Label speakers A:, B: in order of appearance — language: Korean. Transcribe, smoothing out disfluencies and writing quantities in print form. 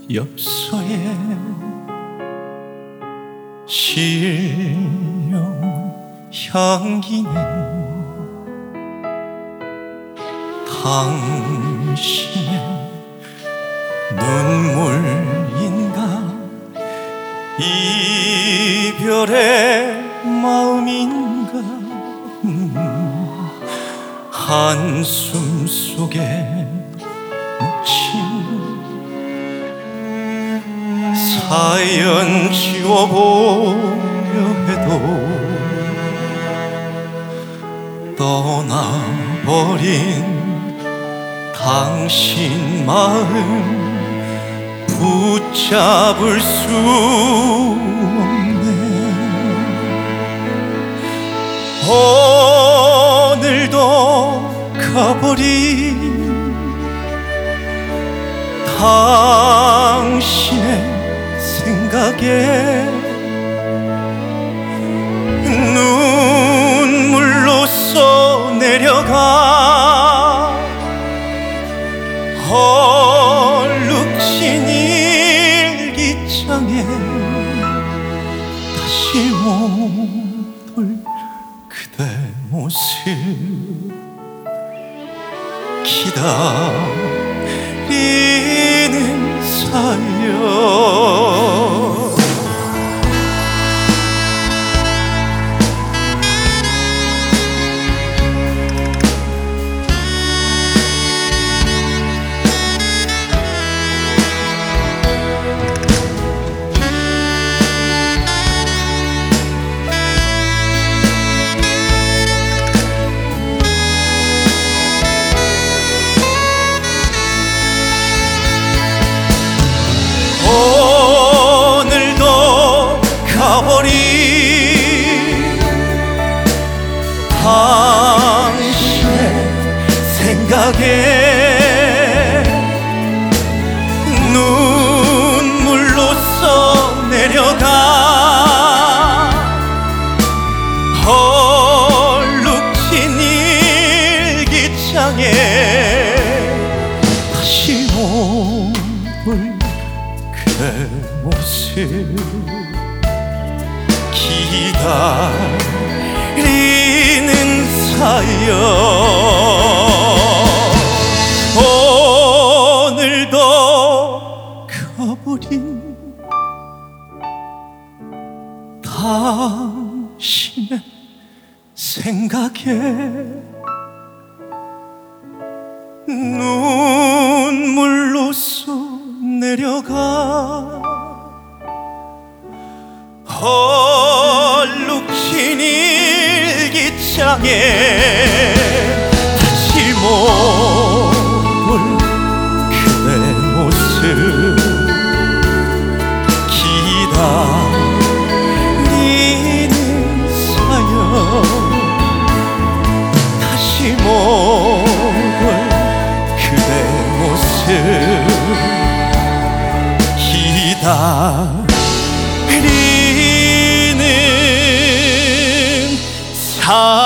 A: 엽서에 실려온 향기는 당신의 눈물인가 이별의 마음인가 한숨 속에 묻힌 사연 지워보려 해도 떠나버린 당신 마음 붙잡을 수 없네. 오늘도 가버린 당신의 생각에 눈물로써 내려가 헐룩진 일기장에 다시 못 올 그대 모습 기다리는 사연. 오늘도 가버린 당신의 생각에 눈물로써 내려가 헐룩진 일기장에 다시 못 올 그대 모습 기다리는 사연. 오늘도 가버린 당신의 생각에 눈물로써 내려가 헐룩진 일기장에 다시 못 볼 그대 모습 기다리는 사연. 다시 못 볼 그대 모습 기다리는 사